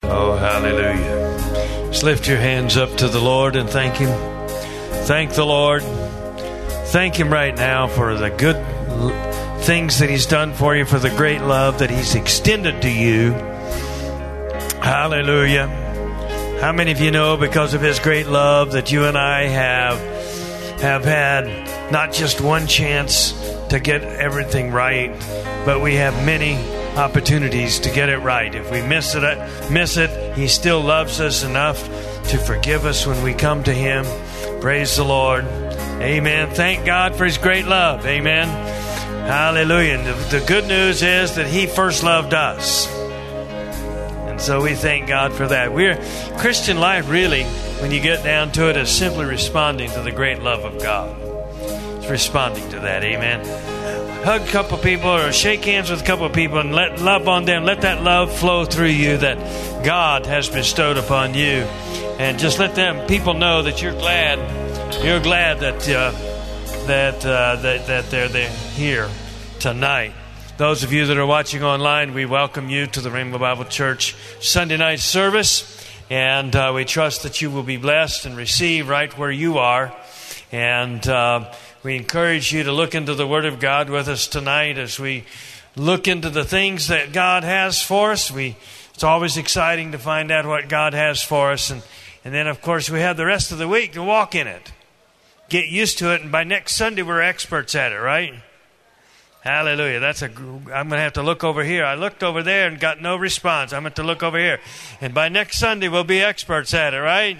Oh, hallelujah. Just lift your hands up to the Lord and thank Him. Thank the Lord. Thank Him right now for the good things that He's done for you, for the great love that He's extended to you. Hallelujah. How many of you know because of His great love that you and I have had not just one chance to get everything right, but we have many opportunities to get it right. If we miss it, He still loves us enough to forgive us when we come to Him. Praise the Lord. Amen. Thank God for His great love. Amen. Hallelujah. And the good news is that He first loved us. And so we thank God for that. Christian life really, when you get down to it, is simply responding to the great love of God. It's responding to that. Amen. Hug a couple people or shake hands with a couple of people and let love on them. Let that love flow through you that God has bestowed upon you. And just let them people know that you're glad that they're here tonight. Those of you that are watching online, we welcome you to the Rainbow Bible Church Sunday night service. And we trust that you will be blessed and receive right where you are. And we encourage you to look into the Word of God with us tonight as we look into the things that God has for us. It's always exciting to find out what God has for us. And then, of course, we have the rest of the week to walk in it. Get used to it, and by next Sunday, we're experts at it, right? Hallelujah. I'm going to have to look over here. I looked over there and got no response. I'm going to look over here. And by next Sunday, we'll be experts at it, right?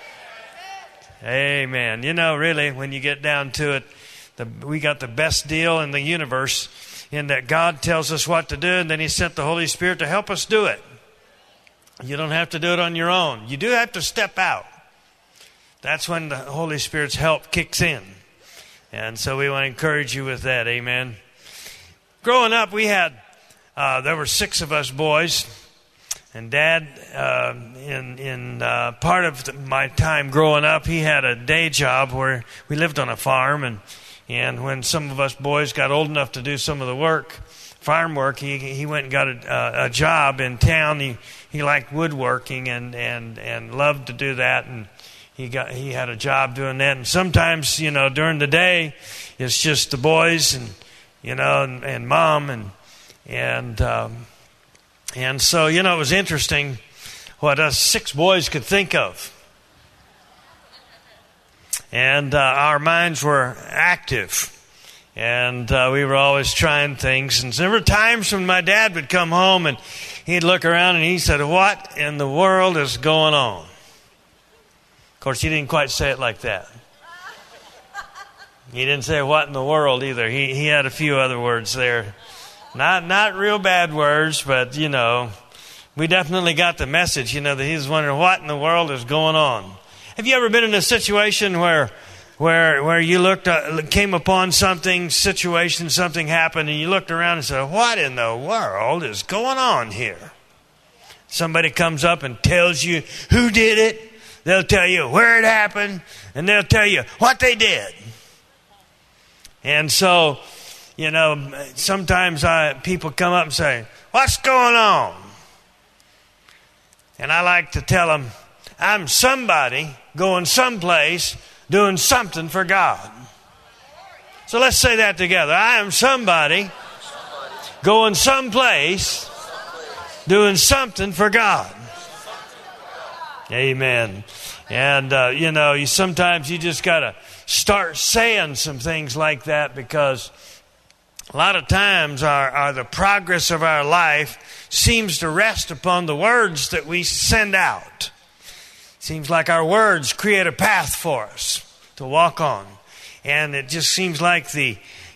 Amen. You know, really, when you get down to it, we got the best deal in the universe in that God tells us what to do, and then He sent the Holy Spirit to help us do it. You don't have to do it on your own. You do have to step out. That's when the Holy Spirit's help kicks in. And so we want to encourage you with that. Amen. Growing up, there were 6 of us boys. And Dad, in part of my time growing up, he had a day job where we lived on a farm. And when some of us boys got old enough to do some of the work, farm work, he went and got a job in town. He liked woodworking and loved to do that. And he had a job doing that. And sometimes, during the day, it's just the boys and Mom and so, it was interesting what us 6 boys could think of. And our minds were active. And we were always trying things. And there were times when my dad would come home and he'd look around and he said, "What in the world is going on?" Of course, he didn't quite say it like that. He didn't say "what in the world" either. He had a few other words there. Not real bad words, but, we definitely got the message, that he was wondering what in the world is going on. Have you ever been in a situation where you came upon something happened, and you looked around and said, "What in the world is going on here?" Somebody comes up and tells you who did it. They'll tell you where it happened, and they'll tell you what they did. And so, sometimes people come up and say, "What's going on?" And I like to tell them, I'm somebody going someplace doing something for God. So let's say that together. I am somebody going someplace doing something for God. Amen. And, sometimes you just got to start saying some things like that, because a lot of times the progress of our life seems to rest upon the words that we send out. Seems like our words create a path for us to walk on. And it just seems like the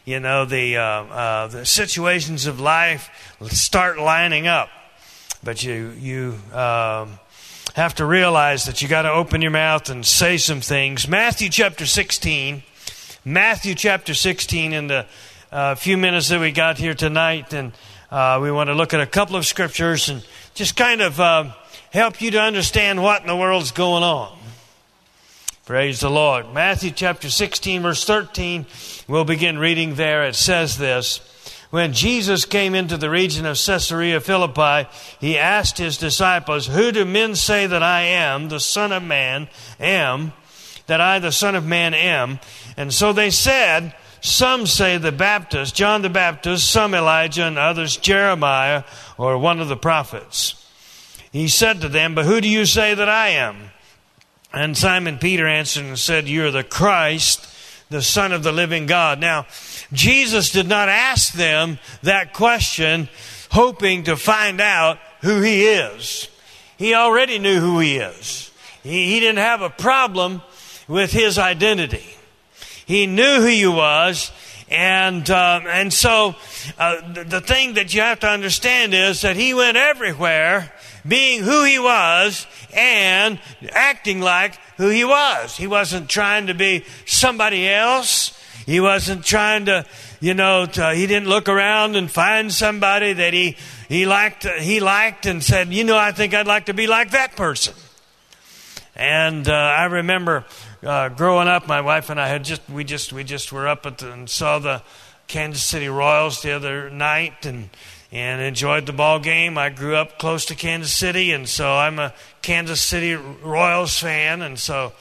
situations of life start lining up. But you have to realize that you got to open your mouth and say some things. Matthew chapter 16 in the few minutes that we got here tonight, and we want to look at a couple of scriptures and just kind of help you to understand what in the world's going on. Praise the Lord. Matthew chapter 16, verse 13, we'll begin reading there. It says this: when Jesus came into the region of Caesarea Philippi, he asked his disciples, "Who do men say that I am, the Son of Man, that I, the Son of Man, am?" And so they said, "Some say the Baptist, John the Baptist, some Elijah, and others Jeremiah, or one of the prophets." He said to them, "But who do you say that I am?" And Simon Peter answered and said, "You are the Christ, the Son of the living God." Now, Jesus did not ask them that question hoping to find out who he is. He already knew who he is. He didn't have a problem with his identity. He knew who he was. And so the thing that you have to understand is that he went everywhere being who he was and acting like who he was. He wasn't trying to be somebody else. He wasn't trying to, he didn't look around and find somebody that he liked and said, I think I'd like to be like that person. And I remember growing up, my wife and I we just were up and saw the Kansas City Royals the other night and enjoyed the ball game. I grew up close to Kansas City, and so I'm a Kansas City Royals fan, and so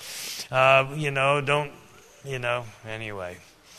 anyway.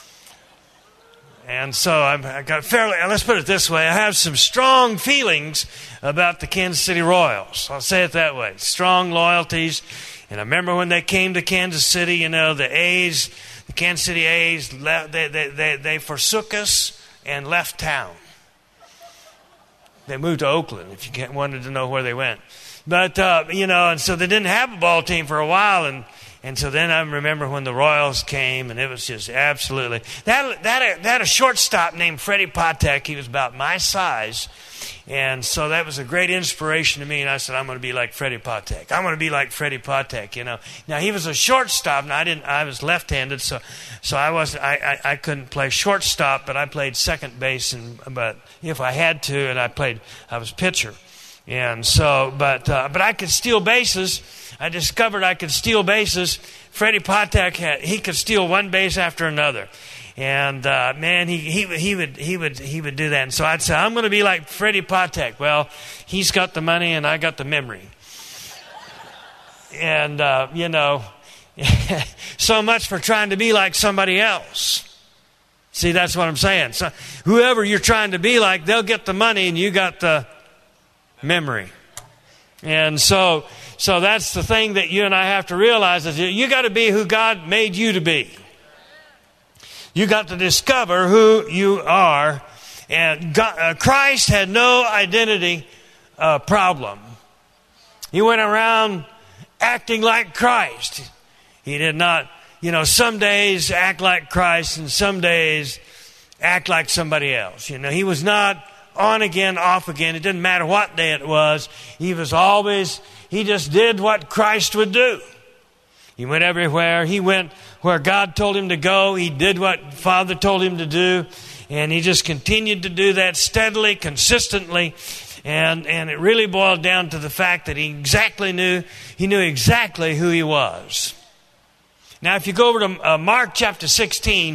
And so I got let's put it this way, I have some strong feelings about the Kansas City Royals. I'll say it that way. Strong loyalties. And I remember when they came to Kansas City, the Kansas City A's, they forsook us and left town. They moved to Oakland, if you wanted to know where they went. But, and so they didn't have a ball team for a while. And so then I remember when the Royals came, and it was just absolutely... That had a shortstop named Freddie Patek. He was about my size. And so that was a great inspiration to me. And I said, I'm going to be like Freddie Patek. I'm going to be like Freddie Patek, Now, he was a shortstop, and I was left-handed, so I couldn't play shortstop, but I played second base, but if I had to, and I was pitcher. And so, but I could steal bases. I discovered I could steal bases. Freddie Patek he could steal one base after another, and man, he would do that. And so I'd say, I'm going to be like Freddie Patek. Well, he's got the money and I got the memory, and so much for trying to be like somebody else. See, that's what I'm saying. So whoever you're trying to be like, they'll get the money and you got the memory. And so that's the thing that you and I have to realize, is you got to be who God made you to be. You got to discover who you are. And Christ had no identity problem. He went around acting like Christ. He did not, some days act like Christ and some days act like somebody else. He was not on again, off again. It didn't matter what day it was. He just did what Christ would do. He went everywhere. He went where God told him to go. He did what Father told him to do. And he just continued to do that steadily, consistently. And it really boiled down to the fact that he knew exactly who he was. Now, if you go over to Mark chapter 16,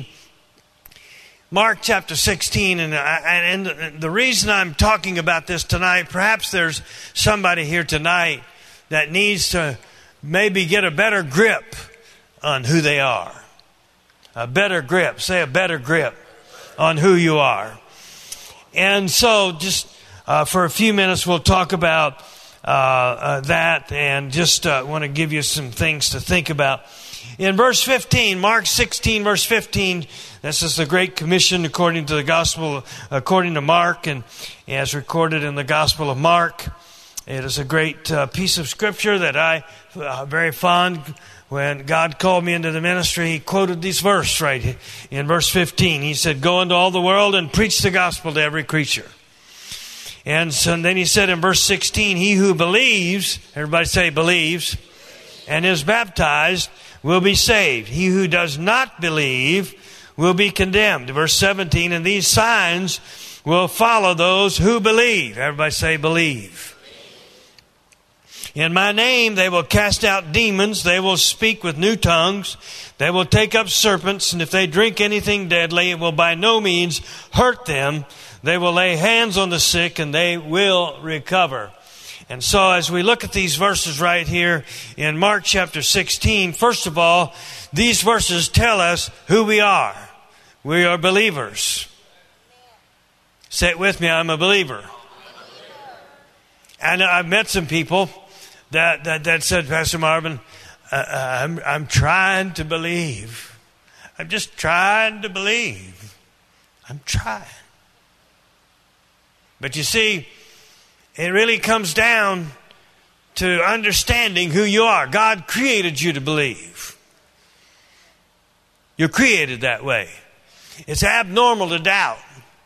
and the reason I'm talking about this tonight, perhaps there's somebody here tonight that needs to maybe get a better grip on who they are. A better grip. Say a better grip on who you are. And so just for a few minutes we'll talk about that, and just want to give you some things to think about. In verse 15, Mark 16, verse 15, this is the Great Commission according to Mark, and as recorded in the Gospel of Mark. It is a great piece of Scripture that I'm very fond. When God called me into the ministry, He quoted this verse right in verse 15. He said, "Go into all the world and preach the gospel to every creature." And then He said in verse 16, "He who believes," everybody say believes, "and is baptized will be saved. He who does not believe will be condemned." Verse 17, "And these signs will follow those who believe." Everybody say believe. "In my name they will cast out demons. They will speak with new tongues. They will take up serpents. And if they drink anything deadly, it will by no means hurt them. They will lay hands on the sick and they will recover. And so as we look at these verses right here in Mark chapter 16, first of all, these verses tell us who we are. We are believers. Say it with me, I'm a believer. And I've met some people that said, Pastor Marvin, I'm trying to believe. I'm just trying to believe. I'm trying. But you see, it really comes down to understanding who you are. God created you to believe. You're created that way. It's abnormal to doubt.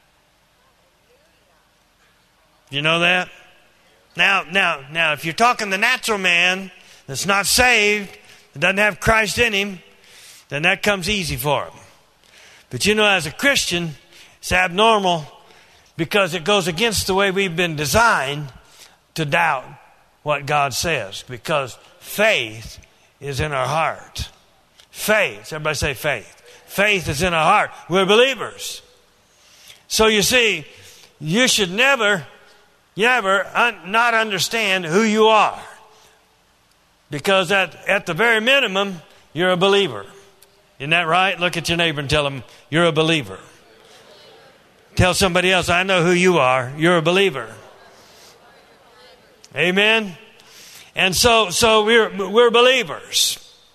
You know that? Now, if you're talking the natural man that's not saved, that doesn't have Christ in him, then that comes easy for him. But you know, as a Christian, it's abnormal because it goes against the way we've been designed to doubt what God says. Because faith is in our heart. Faith. Everybody say faith. Faith is in our heart. We're believers. So you see, you should never not understand who you are. Because at the very minimum, you're a believer. Isn't that right? Look at your neighbor and tell him, you're a believer. Tell somebody else, I know who you are. You're a believer. Amen? And so we're believers.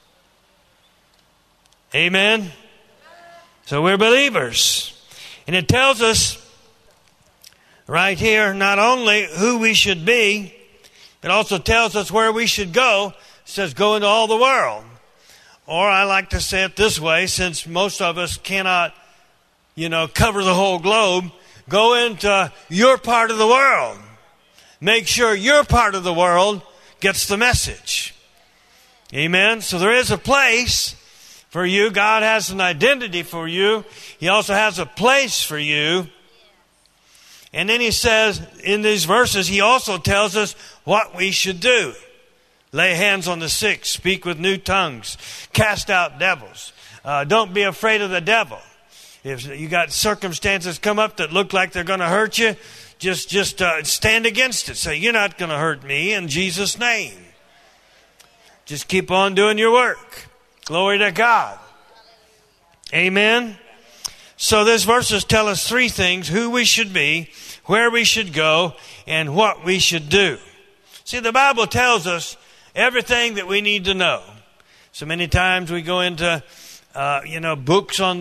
Amen? So we're believers. And it tells us right here not only who we should be, but also tells us where we should go. It says go into all the world. Or I like to say it this way, since most of us cannot, cover the whole globe, go into your part of the world. Make sure your part of the world gets the message. Amen? So there is a place for you. God has an identity for you. He also has a place for you. And then he says, in these verses, he also tells us what we should do. Lay hands on the sick, speak with new tongues, cast out devils. Don't be afraid of the devil. If you got circumstances come up that look like they're going to hurt you, just stand against it. Say, you're not going to hurt me in Jesus' name. Just keep on doing your work. Glory to God. Amen. So these verses tell us three things: who we should be, where we should go, and what we should do. See, the Bible tells us everything that we need to know. So many times we go into, books in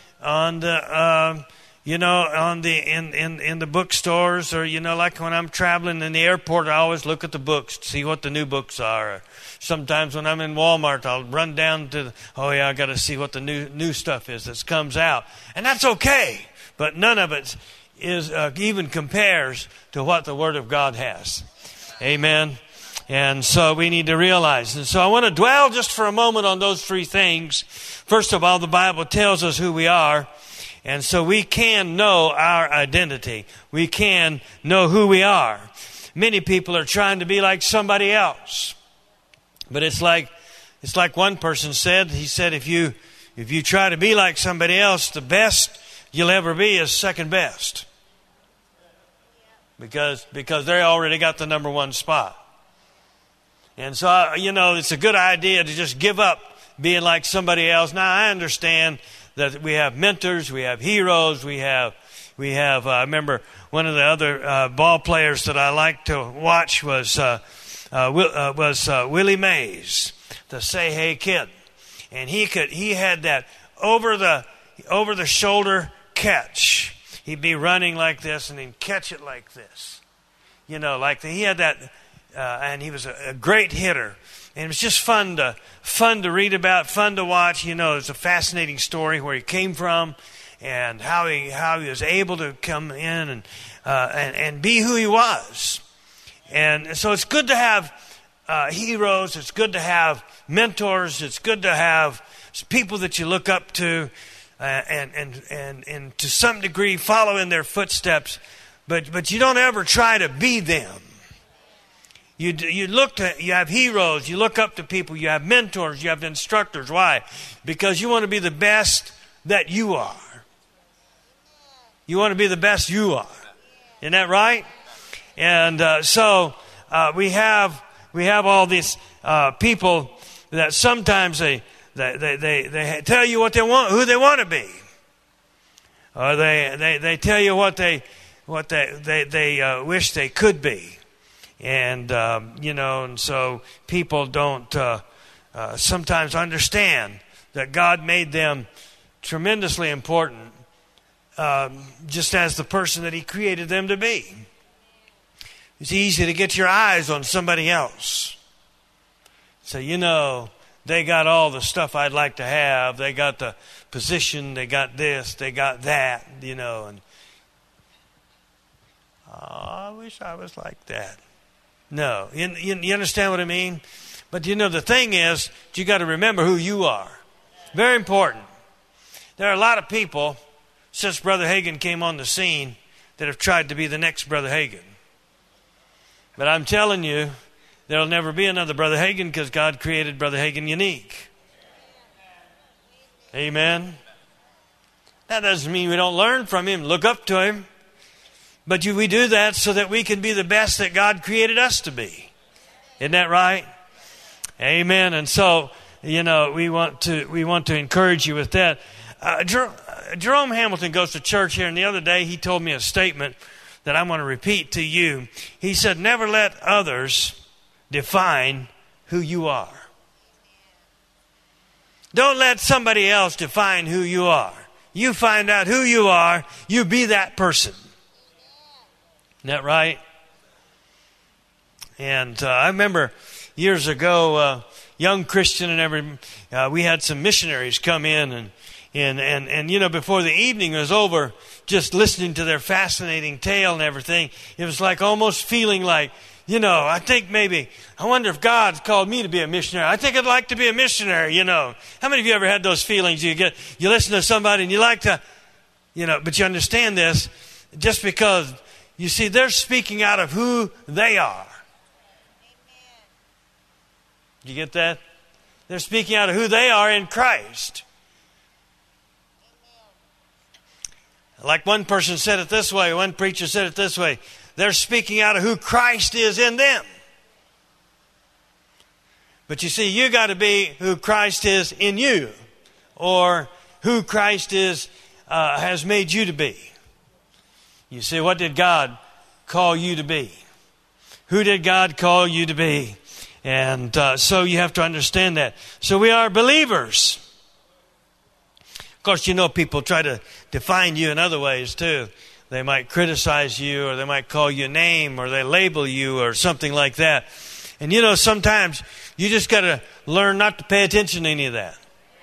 the bookstores, or like when I'm traveling in the airport, I always look at the books to see what the new books are. Or sometimes when I'm in Walmart, I'll run down to I got to see what the new stuff is that comes out, and that's okay. But none of it is even compares to what the Word of God has. Amen. And so we need to realize. And so I want to dwell just for a moment on those three things. First of all, the Bible tells us who we are. And so we can know our identity. We can know who we are. Many people are trying to be like somebody else. But it's like one person said. He said, if you try to be like somebody else, the best you'll ever be is second best. Because they already got the number one spot. And so, it's a good idea to just give up being like somebody else. Now, I understand that we have mentors, we have heroes, we have. I remember one of the other ball players that I liked to watch was Willie Mays, the Say Hey Kid, and he had that over the shoulder catch. He'd be running like this and he'd catch it like this, he had that. And he was a great hitter. And it was just fun to read about, fun to watch. It's a fascinating story where he came from and how he was able to come in and be who he was. And so it's good to have heroes. It's good to have mentors. It's good to have people that you look up to and to some degree follow in their footsteps. But you don't ever try to be them. You have heroes, you look up to people, you have mentors, you have instructors. Why? Because you want to be the best that you are. You want to be the best you are. Isn't that right? And so we have all these people that sometimes they tell you what they want, who they want to be, or they tell you what they wish they could be, and and so people don't sometimes understand that God made them tremendously important, just as the person that He created them to be. It's easy to get your eyes on somebody else. So, they got all the stuff I'd like to have. They got the position. They got this. They got that, and I wish I was like that. No. You understand what I mean? But, the thing is, you got to remember who you are. Very important. There are a lot of people, since Brother Hagin came on the scene, that have tried to be the next Brother Hagin. But I'm telling you, there'll never be another Brother Hagin because God created Brother Hagin unique. Amen. That doesn't mean we don't learn from him, look up to him. But we do that so that we can be the best that God created us to be. Isn't that right? Amen. And so, we want to encourage you with that. Jerome Hamilton goes to church here, and the other day he told me a statement that I'm going to repeat to you. He said, never let others define who you are. Don't let somebody else define who you are. You find out who you are, you be that person. Isn't that right? And I remember years ago, young Christian and we had some missionaries come in and before the evening was over, just listening to their fascinating tale and everything, it was like almost feeling like, I think I wonder if God's called me to be a missionary. I think I'd like to be a missionary, How many of you ever had those feelings? You listen to somebody and you like to, but you understand this, just because, you see, they're speaking out of who they are. You get that? They're speaking out of who they are in Christ. Like one person said it this way, one preacher said it this way, they're speaking out of who Christ is in them. But you see, you got to be who Christ is in you, or who Christ has made you to be. You see, what did God call you to be? Who did God call you to be? And so you have to understand that. So we are believers. Of course, people try to define you in other ways too. They might criticize you, or they might call you a name, or they label you, or something like that. And sometimes you just got to learn not to pay attention to any of that.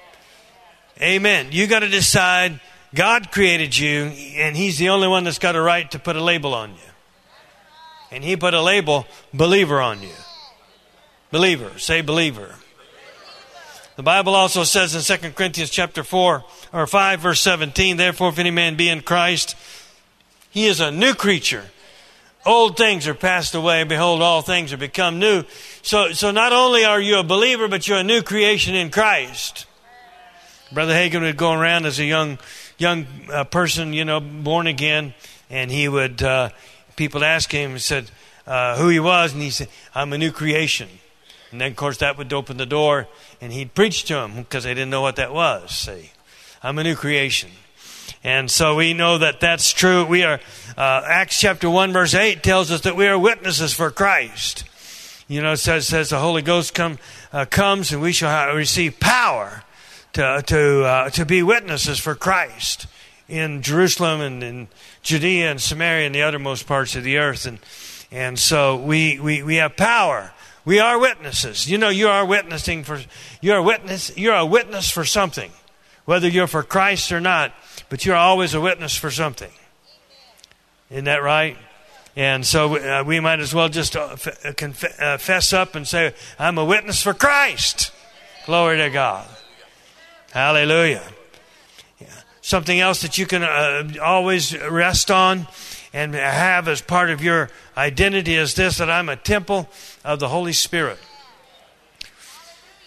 Amen. You got to decide God created you, and He's the only one that's got a right to put a label on you. And He put a label, believer, on you. Believer. Say believer. The Bible also says in 2 Corinthians chapter 5, verse 17, therefore, if any man be in Christ, he is a new creature. Old things are passed away. Behold, all things are become new. So not only are you a believer, but you're a new creation in Christ. Brother Hagin would go around as a young person, born again, and he would, people ask him, said who he was, and he said, I'm a new creation. And then, of course, that would open the door, and he'd preach to them because they didn't know what that was. See, I'm a new creation. And so we know that that's true. We are, Acts chapter 1, verse 8 tells us that we are witnesses for Christ. It says the Holy Ghost comes, and we shall receive power to be witnesses for Christ in Jerusalem and in Judea and Samaria and the uttermost parts of the earth. And so we have power. We are witnesses. You are witnessing for, you're a witness for something. Whether you're for Christ or not, but you're always a witness for something. Isn't that right? And so we might as well just fess up and say, I'm a witness for Christ. Glory to God. Hallelujah. Yeah. Something else that you can always rest on and have as part of your identity is this, that I'm a temple of the Holy Spirit.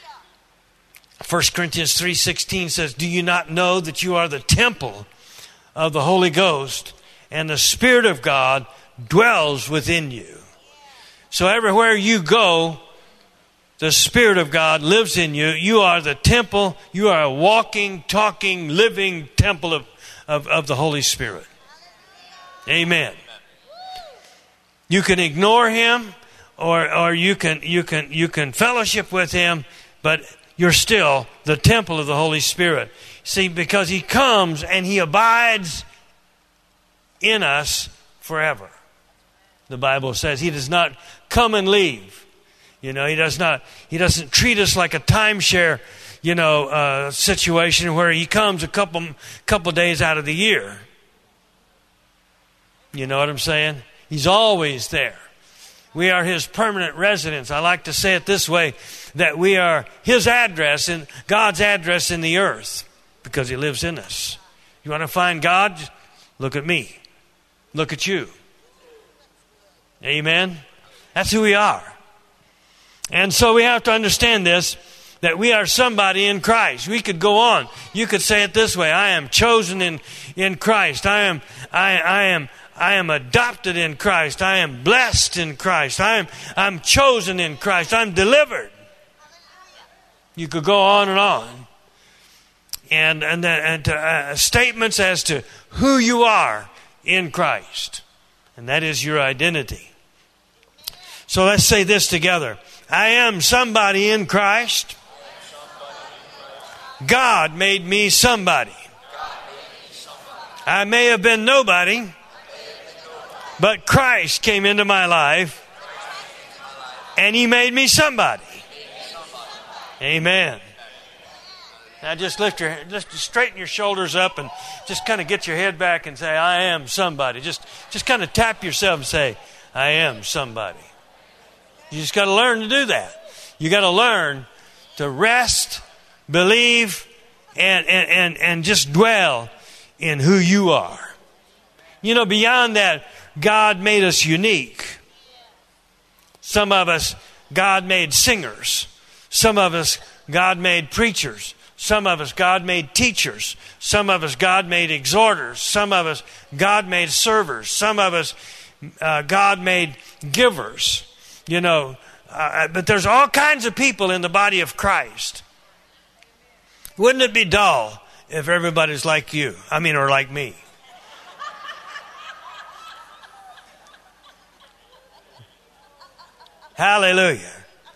1 Corinthians 3:16 says, do you not know that you are the temple of the Holy Ghost, and the Spirit of God dwells within you. So everywhere you go, the Spirit of God lives in you. You are the temple. You are a walking, talking, living temple of the Holy Spirit. Amen. You can ignore Him, or you can fellowship with Him, but you're still the temple of the Holy Spirit. See, because He comes and He abides in us forever. The Bible says He does not come and leave. He doesn't treat us like a timeshare, situation where He comes a couple days out of the year. You know what I'm saying? He's always there. We are His permanent residents. I like to say it this way, that we are His address, and God's address in the earth, because He lives in us. You want to find God? Look at me. Look at you. Amen? That's who we are. And so we have to understand this, that we are somebody in Christ. We could go on. You could say it this way: I am chosen in Christ. I am adopted in Christ. I am blessed in Christ. I'm chosen in Christ. I'm delivered. You could go on and on. And statements as to who you are in Christ. And that is your identity. So let's say this together. I am somebody in Christ. God made me somebody. I may have been nobody, but Christ came into my life and He made me somebody. Amen. Now just straighten your shoulders up and just kind of get your head back and say, I am somebody. Just kind of tap yourself and say, I am somebody. You just got to learn to do that. You got to learn to rest, believe, and just dwell in who you are. Beyond that, God made us unique. Some of us, God made singers. Some of us, God made preachers. Some of us, God made teachers. Some of us, God made exhorters. Some of us, God made servers. Some of us, God made givers. But there's all kinds of people in the body of Christ. Wouldn't it be dull if everybody's like you? Or like me? Hallelujah.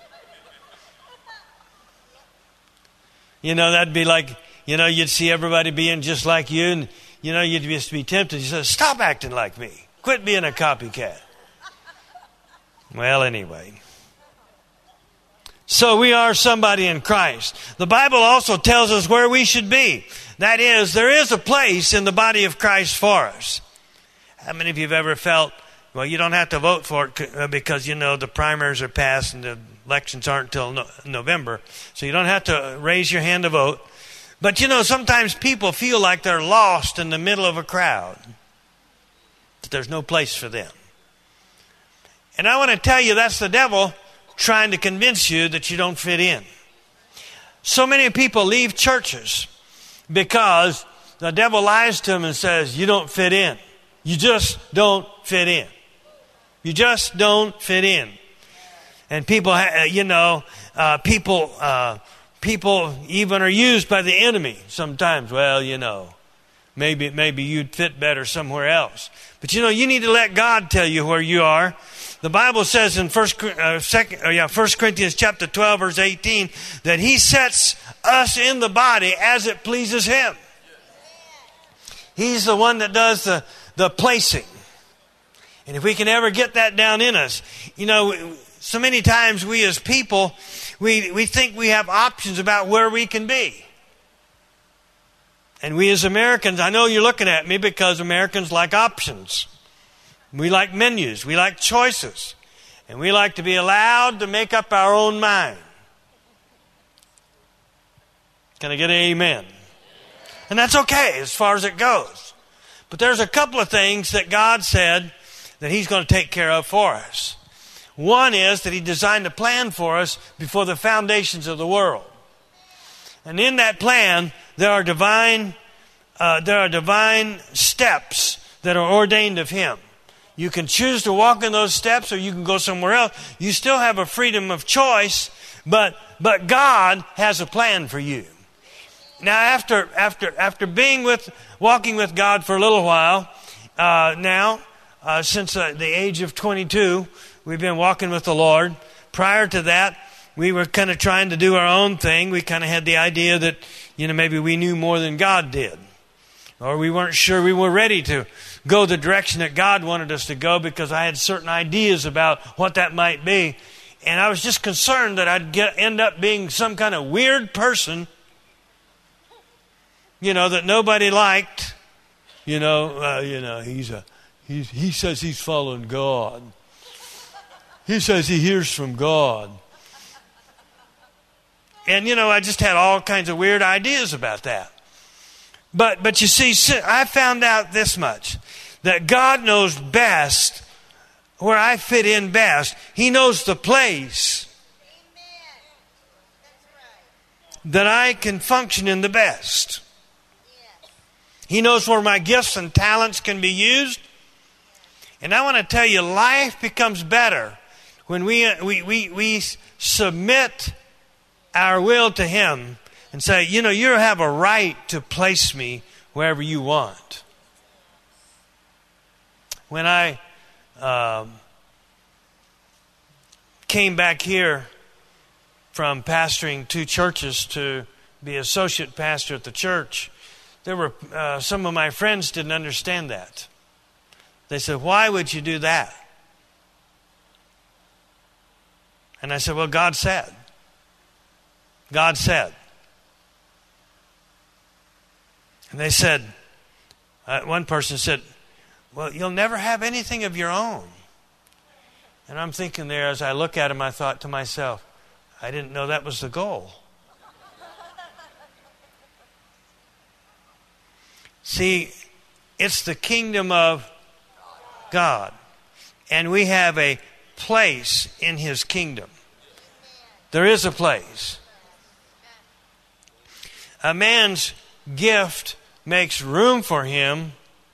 That'd be like, you'd see everybody being just like you, and, you'd just be tempted. You say, stop acting like me. Quit being a copycat. Well, anyway. So we are somebody in Christ. The Bible also tells us where we should be. That is, there is a place in the body of Christ for us. How many of you have ever felt, well, you don't have to vote for it because, the primaries are passed and the elections aren't until November. So you don't have to raise your hand to vote. But, sometimes people feel like they're lost in the middle of a crowd. That there's no place for them. And I want to tell you, that's the devil trying to convince you that you don't fit in. So many people leave churches because the devil lies to them and says, you don't fit in. You just don't fit in. You just don't fit in. And people, people even are used by the enemy sometimes. Well, maybe you'd fit better somewhere else. But you need to let God tell you where you are. The Bible says in 1 Corinthians chapter 12, verse 18, that He sets us in the body as it pleases Him. He's the one that does the placing. And if we can ever get that down in us, so many times we as people, we think we have options about where we can be. And we as Americans, I know you're looking at me because Americans like options. We like menus. We like choices. And we like to be allowed to make up our own mind. Can I get an amen? And that's okay as far as it goes. But there's a couple of things that God said that He's going to take care of for us. One is that He designed a plan for us before the foundations of the world. And in that plan, there are divine there are divine steps that are ordained of Him. You can choose to walk in those steps, or you can go somewhere else. You still have a freedom of choice, but God has a plan for you. Now, after walking with God for a little while, since the age of 22, we've been walking with the Lord. Prior to that, we were kind of trying to do our own thing. We kind of had the idea that, maybe we knew more than God did. Or we weren't sure we were ready to go the direction that God wanted us to go, because I had certain ideas about what that might be. And I was just concerned that I'd end up being some kind of weird person, that nobody liked. He says he's following God. He says he hears from God. And, I just had all kinds of weird ideas about that. But you see, I found out this much, that God knows best where I fit in best. He knows the place that I can function in the best. He knows where my gifts and talents can be used. And I want to tell you, life becomes better when we submit our will to Him and say, you have a right to place me wherever you want. When I came back here from pastoring 2 churches to be associate pastor at the church, there were some of my friends didn't understand that. They said, "Why would you do that?" And I said, "Well, God said." God said. And they said, one person said, "Well, you'll never have anything of your own." And I'm thinking there, as I look at him, I thought to myself, I didn't know that was the goal. See, it's the kingdom of God. And we have a place in His kingdom. There is a place. A man's gift makes room for him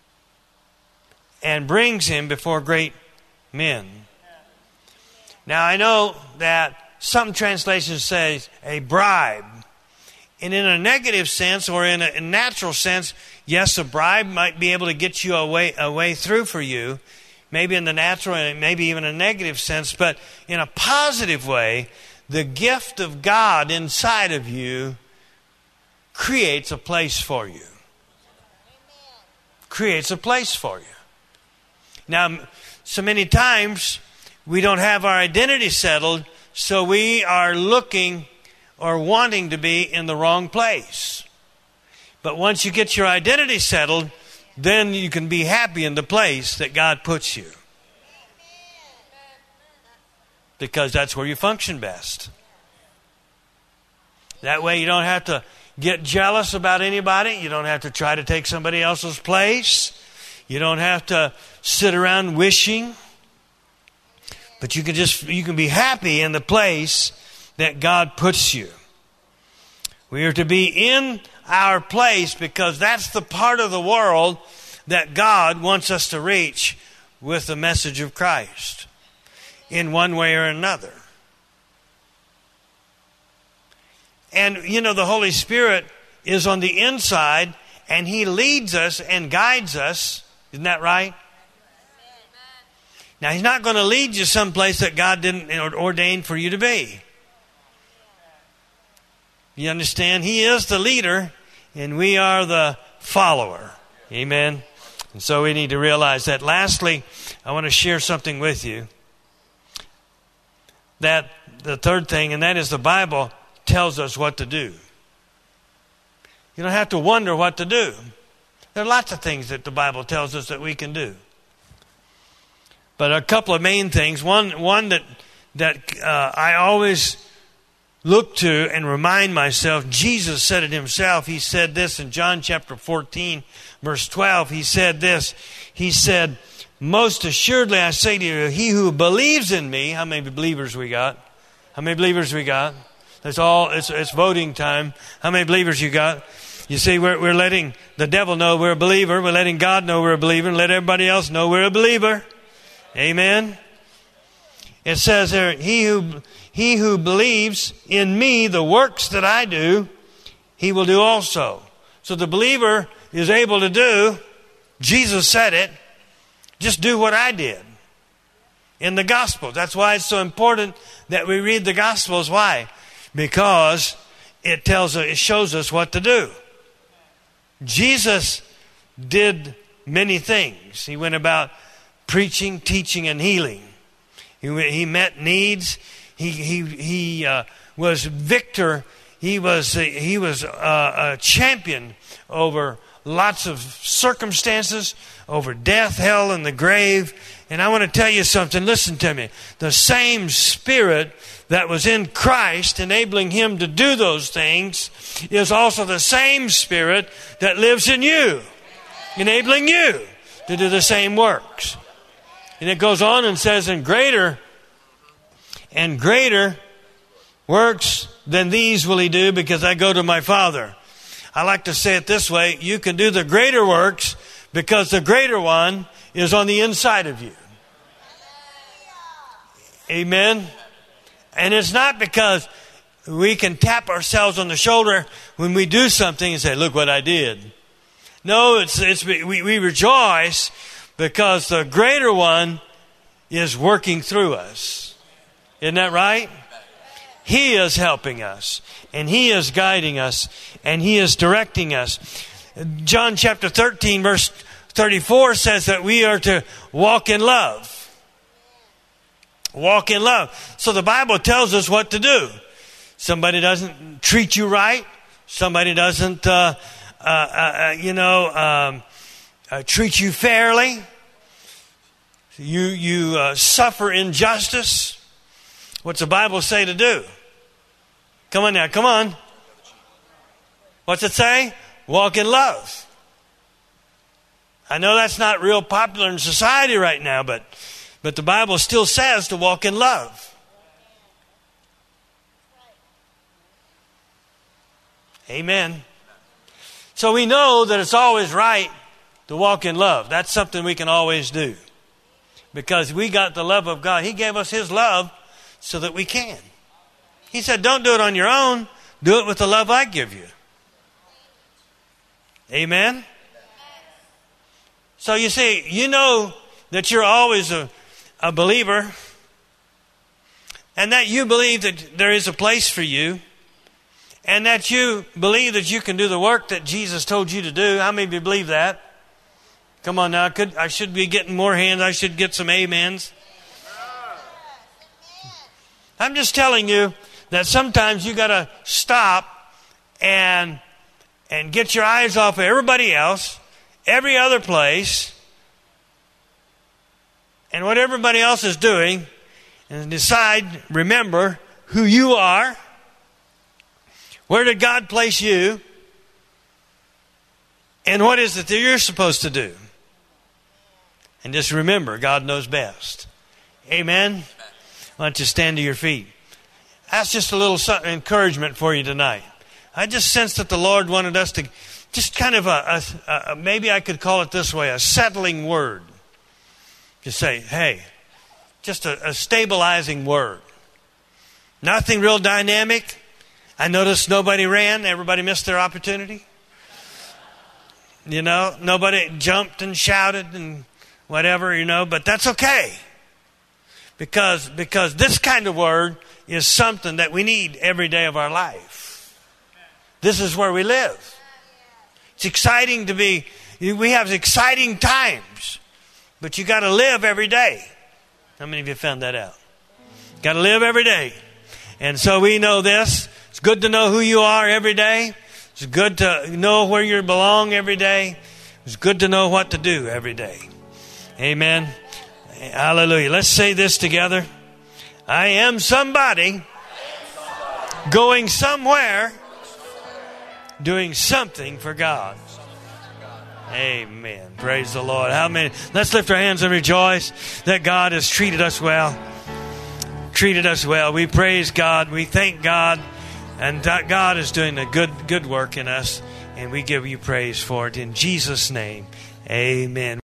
and brings him before great men. Now, I know that some translations say a bribe. And in a negative sense, or in a natural sense, yes, a bribe might be able to get you a way through for you. Maybe in the natural and maybe even a negative sense. But in a positive way, the gift of God inside of you creates a place for you. Creates a place for you. Now, so many times we don't have our identity settled, so we are looking or wanting to be in the wrong place. But once you get your identity settled, then you can be happy in the place that God puts you. Because that's where you function best. That way you don't have to get jealous about anybody. You don't have to try to take somebody else's place. You don't have to sit around wishing. But you can be happy in the place that God puts you. We are to be in our place because that's the part of the world that God wants us to reach with the message of Christ in one way or another. And the Holy Spirit is on the inside, and He leads us and guides us. Isn't that right? Now, He's not going to lead you someplace that God didn't ordain for you to be. You understand? He is the leader, and we are the follower. Amen? And so we need to realize that. Lastly, I want to share something with you. That the third thing, and that is the Bible tells us what to do. You don't have to wonder what to do. There are lots of things that the Bible tells us that we can do. But a couple of main things. One that I always look to and remind myself, Jesus said it Himself. He said this in John chapter 14, verse 12. He said this. He said, "Most assuredly I say to you, he who believes in me," how many believers we got? How many believers we got? That's all. It's voting time. How many believers you got? You see, we're letting the devil know we're a believer. We're letting God know we're a believer, and let everybody else know we're a believer. Amen. It says there, he who believes in me, the works that I do, he will do also. So the believer is able to do, Jesus said it, just do what I did in the Gospels. That's why it's so important that we read the Gospels. Why? Because it shows us what to do. Jesus did many things. He went about preaching, teaching, and healing. He met needs. He was victor. He was a champion over lots of circumstances, over death, hell, and the grave. And I want to tell you something. Listen to me. The same Spirit that was in Christ, enabling Him to do those things, is also the same Spirit that lives in you, enabling you to do the same works. And it goes on and says, and greater works than these will He do, because I go to my Father. I like to say it this way: you can do the greater works because the greater one is on the inside of you. Amen. And it's not because we can tap ourselves on the shoulder when we do something and say, look what I did. No, we rejoice because the greater one is working through us. Isn't that right? He is helping us, and He is guiding us, and He is directing us. John chapter 13 verse 34 says that we are to walk in love. Walk in love. So the Bible tells us what to do. Somebody doesn't treat you right. Somebody doesn't, treat you fairly. You suffer injustice. What's the Bible say to do? Come on now, come on. What's it say? Walk in love. I know that's not real popular in society right now, but the Bible still says to walk in love. Amen. So we know that it's always right to walk in love. That's something we can always do, because we got the love of God. He gave us His love so that we can. He said, don't do it on your own. Do it with the love I give you. Amen? So you see, you know that you're always a believer, and that you believe that there is a place for you, and that you believe that you can do the work that Jesus told you to do. How many of you believe that? Come on now. I should be getting more hands. I should get some amens. I'm just telling you that sometimes you got to stop and get your eyes off of everybody else, every other place, and what everybody else is doing, and decide, remember who you are. Where did God place you? And what is it that you're supposed to do? And just remember, God knows best. Amen? Why don't you stand to your feet? That's just a little encouragement for you tonight. I just sensed that the Lord wanted us to just kind of maybe I could call it this way, a settling word. Just say, hey, just a stabilizing word. Nothing real dynamic. I noticed nobody ran. Everybody missed their opportunity. You know, nobody jumped and shouted and whatever, you know, but that's okay. Because this kind of word is something that we need every day of our life. This is where we live. It's exciting we have exciting times, but you got to live every day. How many of you found that out? Got to live every day. And so we know this. It's good to know who you are every day. It's good to know where you belong every day. It's good to know what to do every day. Amen. Hallelujah. Let's say this together. I am somebody going somewhere, doing something for God. Amen. Praise the Lord. How many? Let's lift our hands and rejoice that God has treated us well. Treated us well. We praise God. We thank God. And that God is doing a good work in us. And we give you praise for it in Jesus' name. Amen.